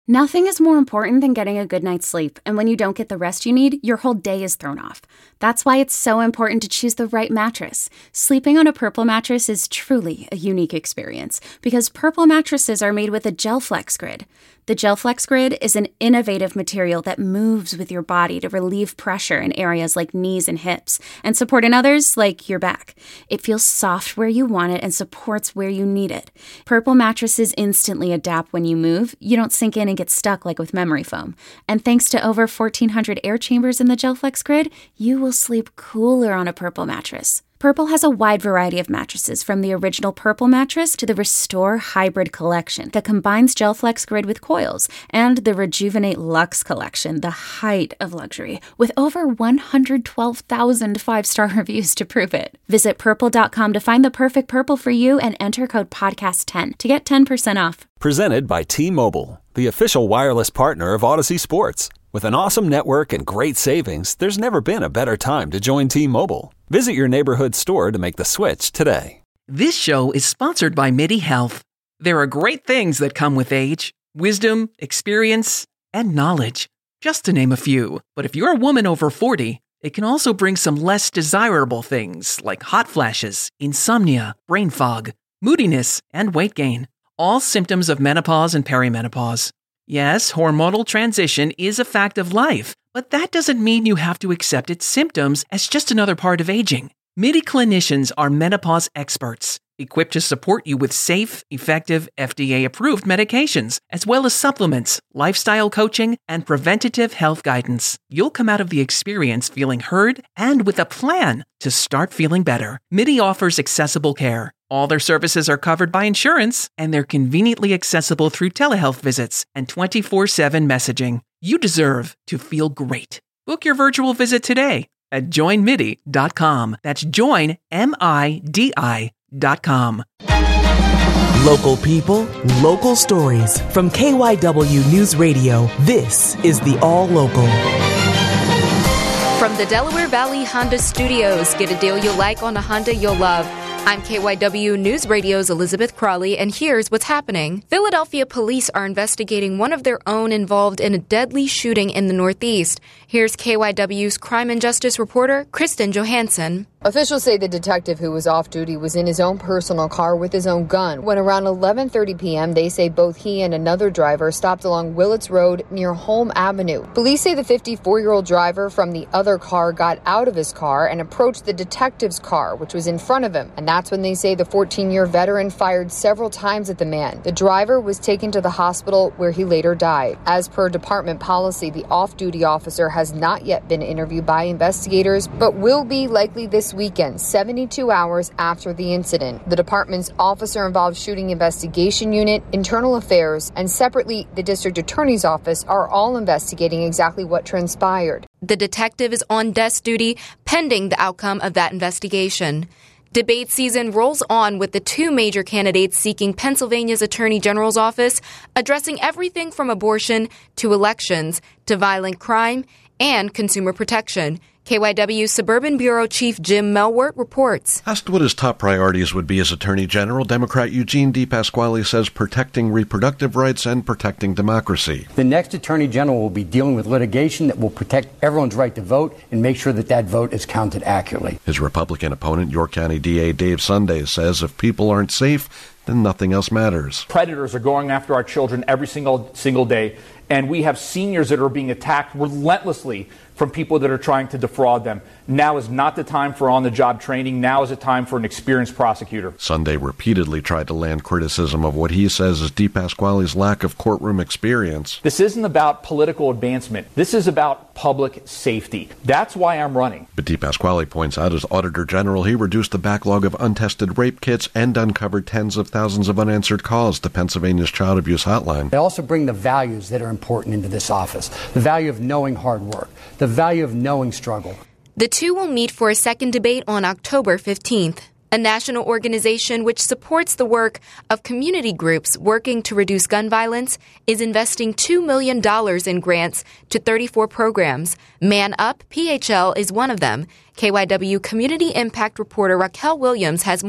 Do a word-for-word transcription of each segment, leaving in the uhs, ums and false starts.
Nothing is more important than getting a good night's sleep, and when you don't get the rest you need, your whole day is thrown off. That's why it's so important to choose the right mattress. Sleeping on a Purple mattress is truly a unique experience, because Purple mattresses are made with a GelFlex Grid. The GelFlex Grid is an innovative material that moves with your body to relieve pressure in areas like knees and hips, and support in others like your back. It feels soft where you want it and supports where you need it. Purple mattresses instantly adapt when you move. You don't sink in and get stuck like with memory foam. And thanks to over fourteen hundred air chambers in the GelFlex Grid, you will sleep cooler on a Purple mattress. Purple has a wide variety of mattresses, from the original Purple mattress to the Restore Hybrid collection that combines GelFlex Grid with coils, and the Rejuvenate Luxe collection, the height of luxury, with over one hundred twelve thousand five-star reviews to prove it. Visit purple dot com to find the perfect Purple for you and enter code podcast ten to get ten percent off. Presented by T-Mobile, the official wireless partner of Odyssey Sports. With an awesome network and great savings, there's never been a better time to join T-Mobile. Visit your neighborhood store to make the switch today. This show is sponsored by MIDI Health. There are great things that come with age: wisdom, experience, and knowledge, just to name a few. But if you're a woman over forty, it can also bring some less desirable things like hot flashes, insomnia, brain fog, moodiness, and weight gain. All symptoms of menopause and perimenopause. Yes, hormonal transition is a fact of life, but that doesn't mean you have to accept its symptoms as just another part of aging. MIDI clinicians are menopause experts, equipped to support you with safe, effective, F D A-approved medications, as well as supplements, lifestyle coaching, and preventative health guidance. You'll come out of the experience feeling heard and with a plan to start feeling better. MIDI offers accessible care. All their services are covered by insurance, and they're conveniently accessible through telehealth visits and twenty-four seven messaging. You deserve to feel great. Book your virtual visit today at join midi dot com. That's join, M I D I dot com. Local people, local stories. From K Y W News Radio, this is the All Local. From the Delaware Valley Honda Studios, get a deal you'll like on a Honda you'll love. I'm K Y W News Radio's Elizabeth Crawley, and here's what's happening. Philadelphia police are investigating one of their own involved in a deadly shooting in the Northeast. Here's K Y W's crime and justice reporter, Kristen Johansson. Officials say the detective who was off duty was in his own personal car with his own gun when around eleven thirty p.m. they say both he and another driver stopped along Willits Road near Holm Avenue. Police say the fifty-four-year-old driver from the other car got out of his car and approached the detective's car, which was in front of him. And that's when they say the fourteen-year veteran fired several times at the man. The driver was taken to the hospital where he later died. As per department policy, the off-duty officer has not yet been interviewed by investigators, but will be likely this weekend, seventy-two hours after the incident. The department's officer-involved shooting investigation unit, internal affairs, and separately the district attorney's office are all investigating exactly what transpired. The detective is on desk duty pending the outcome of that investigation. Debate season rolls on with the two major candidates seeking Pennsylvania's Attorney General's office, addressing everything from abortion to elections to violent crime and consumer protection. K Y W Suburban Bureau Chief Jim Melwert reports. Asked what his top priorities would be as Attorney General, Democrat Eugene DePasquale says protecting reproductive rights and protecting democracy. The next Attorney General will be dealing with litigation that will protect everyone's right to vote and make sure that that vote is counted accurately. His Republican opponent, York County D A Dave Sunday, says if people aren't safe, then nothing else matters. Predators are going after our children every single single day, and we have seniors that are being attacked relentlessly from people that are trying to defraud them. Now is not the time for on-the-job training. Now is the time for an experienced prosecutor. Sunday repeatedly tried to land criticism of what he says is DePasquale's lack of courtroom experience. This isn't about political advancement. This is about public safety. That's why I'm running. But DePasquale points out as Auditor General, he reduced the backlog of untested rape kits and uncovered tens of thousands of unanswered calls to Pennsylvania's Child Abuse Hotline. They also bring the values that are important into this office. The value of knowing hard work. The value of knowing struggle. The two will meet for a second debate on October fifteenth. A national organization which supports the work of community groups working to reduce gun violence is investing two million dollars in grants to thirty-four programs. Man Up P H L is one of them. K Y W Community Impact reporter Raquel Williams has more.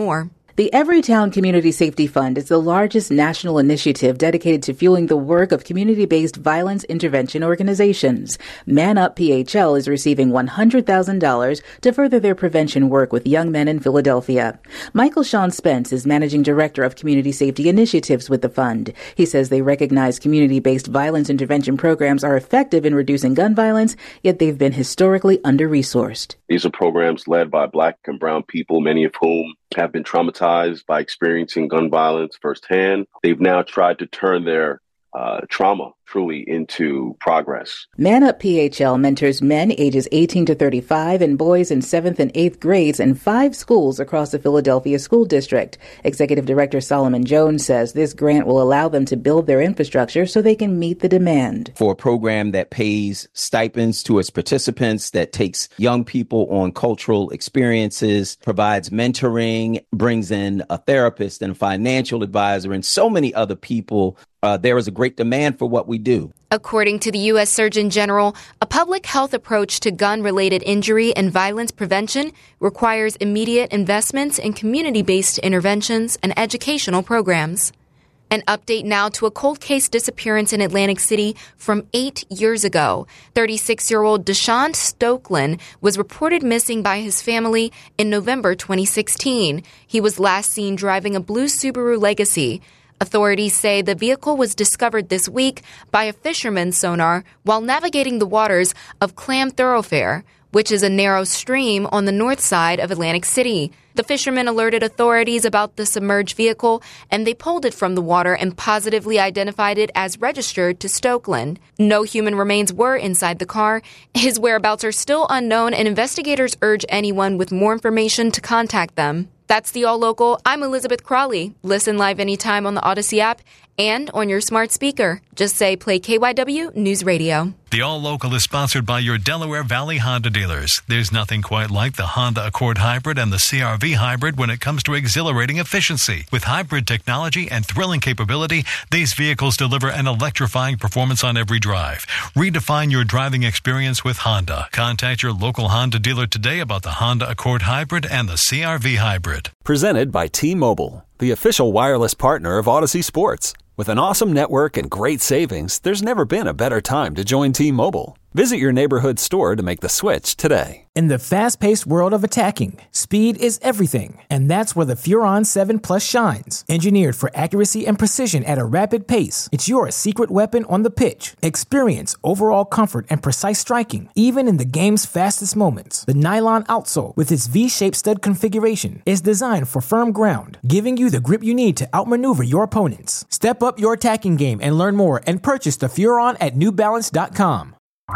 The Everytown Community Safety Fund is the largest national initiative dedicated to fueling the work of community-based violence intervention organizations. Man Up P H L is receiving one hundred thousand dollars to further their prevention work with young men in Philadelphia. Michael Sean Spence is Managing Director of Community Safety Initiatives with the fund. He says they recognize community-based violence intervention programs are effective in reducing gun violence, yet they've been historically under-resourced. These are programs led by Black and brown people, many of whom have been traumatized by experiencing gun violence firsthand. They've now tried to turn their uh, trauma truly into progress. Man Up P H L mentors men ages eighteen to thirty-five and boys in seventh and eighth grades in five schools across the Philadelphia School District. Executive Director Solomon Jones says this grant will allow them to build their infrastructure so they can meet the demand. For a program that pays stipends to its participants, that takes young people on cultural experiences, provides mentoring, brings in a therapist and a financial advisor and so many other people, uh, there is a great demand for what we do. According to the U S Surgeon General, a public health approach to gun-related injury and violence prevention requires immediate investments in community-based interventions and educational programs. An update now to a cold case disappearance in Atlantic City from eight years ago. thirty-six-year-old Deshaun Stokeland was reported missing by his family in November twenty sixteen. He was last seen driving a blue Subaru Legacy. Authorities say the vehicle was discovered this week by a fisherman's sonar while navigating the waters of Clam Thoroughfare, which is a narrow stream on the north side of Atlantic City. The fishermen alerted authorities about the submerged vehicle, and they pulled it from the water and positively identified it as registered to Stokeland. No human remains were inside the car. His whereabouts are still unknown, and investigators urge anyone with more information to contact them. That's the All Local. I'm Elizabeth Crawley. Listen live anytime on the Odyssey app and on your smart speaker. Just say play K Y W News Radio. The All Local is sponsored by your Delaware Valley Honda dealers. There's nothing quite like the Honda Accord Hybrid and the C R V Hybrid when it comes to exhilarating efficiency. With hybrid technology and thrilling capability, these vehicles deliver an electrifying performance on every drive. Redefine your driving experience with Honda. Contact your local Honda dealer today about the Honda Accord Hybrid and the C R V Hybrid. Presented by T-Mobile, the official wireless partner of Odyssey Sports. With an awesome network and great savings, there's never been a better time to join T-Mobile. Visit your neighborhood store to make the switch today. In the fast-paced world of attacking, speed is everything, and that's where the Furon seven Plus shines. Engineered for accuracy and precision at a rapid pace, it's your secret weapon on the pitch. Experience overall comfort and precise striking, even in the game's fastest moments. The nylon outsole, with its V-shaped stud configuration, is designed for firm ground, giving you the grip you need to outmaneuver your opponents. Step up your attacking game and learn more and purchase the Furon at New Balance dot com.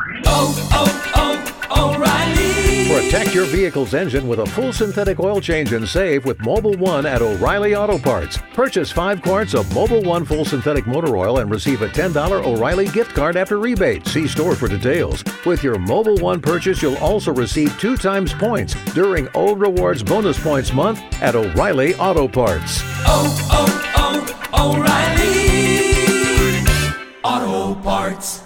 Oh, oh, oh, O'Reilly! Protect your vehicle's engine with a full synthetic oil change and save with Mobil one at O'Reilly Auto Parts. Purchase five quarts of Mobil one full synthetic motor oil and receive a ten dollars O'Reilly gift card after rebate. See store for details. With your Mobil one purchase, you'll also receive two times points during O Rewards Bonus Points Month at O'Reilly Auto Parts. Oh, oh, oh, O'Reilly Auto Parts.